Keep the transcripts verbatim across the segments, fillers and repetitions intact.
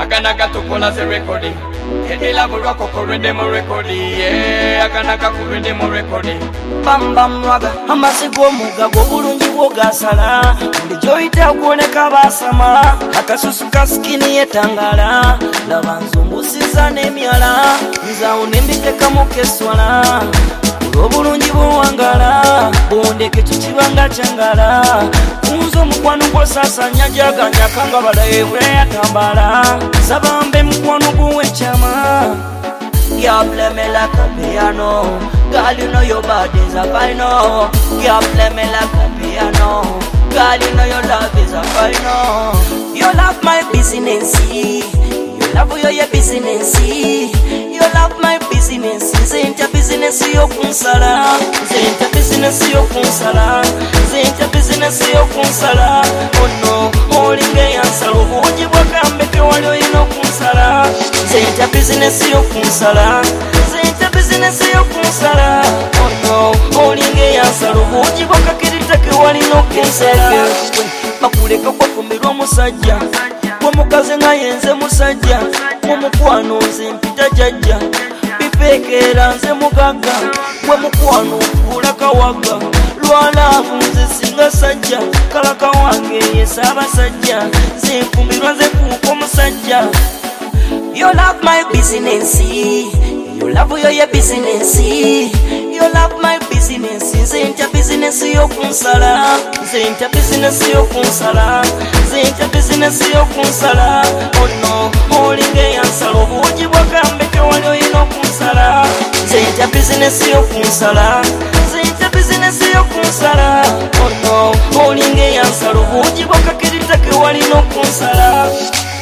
Akanaka tukola ze recording. Edela burako korende mo recording. Yeah, akanaka kurende mo recording. Bam bam waga amasigo muga go bulungi bwogasala ndijoyita kuoneka basama akasusu kaskini yetangala labanzungusiza n'emyala nza unembiteka mukeswala obulungi bwowangala bondeke kikibanga kyangala kunzo mukwano gwosasanya jaganya kanga balaye bweyatambala sabambe mukwano gwowekyama. You play me like a piano, girl, you know your body's a final. You play me like a piano, girl, you know your love is a final. You love my business, you love your business, you love my business. Isn't your business your kunsala? Isn't your business your kunsala? Isn't your business your kunsala? Oh no, only gay answer. Would you walk and make you all you know kunsala? Isn't your business your kunsala? Isn't your business your kunsala? Oh no, only gay answer. Would you walk a kitty wali no kunsala? Makuleka kwa kumirwa musajja Mumukaze nga yenze musajja Mumukwano nze mpita jajja Bipekera nze mugaga Mumukwano kula kawaga Lwalavu nze singa sajja Kalaka wange yesaba sajja Nze nfumbirwa nze kuko musajja. You love my business, you love your, your business, you love my business. Isn't your business your kunsala? Isn't your business your kunsala? Isn't your business your kunsala? Oh no, only gay answer. Would you walk and make you all you know kunsala? Isn't your business your kunsala? Isn't your business your kunsala? Oh no, only gay answer. Would you walk and make you all you know kunsala?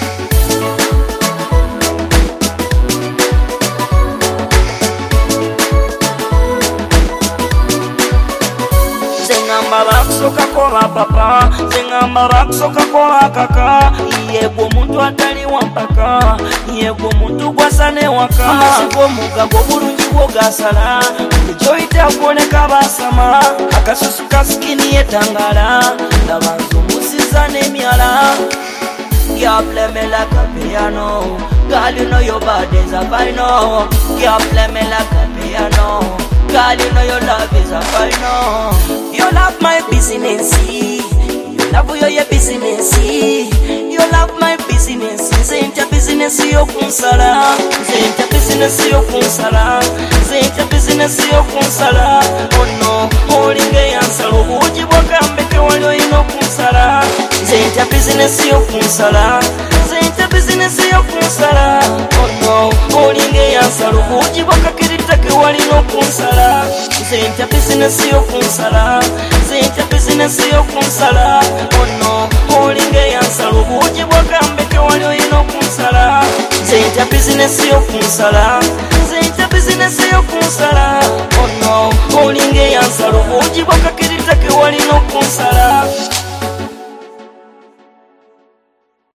Zengamba bakusoka kola papa, zengamba bakusoka kola kaka. Yego muntu atali wampaka, yego muntu gwasane waka. Amasigo mugago bulungi bwogasala, ndijoyita kuoneka basama. Akasusu kaskini yetangala, labanzungusiza n'emyala. You play me like a piano, girl, you know your body's a final. You play me like a piano, girl, you know your love is a final. You love my business, you love your, your business, you love my business. Isn't your business your kunsala? Isn't your business your kunsala? Isn't your business your kunsala? Oh no, only gay answer. Would you walk and make you all you know kunsala? Isn't your business your kunsala? Isn't your business your kunsala? Oh no, only gay answer. Would you walk a kitty wali no kunsala? Isn't your business your kunsala? Isn't your business your kunsala? Oh no, only gay answer. Would you walk and make you all you know kunsala? Isn't your business your kunsala? Isn't your business your kunsala? Oh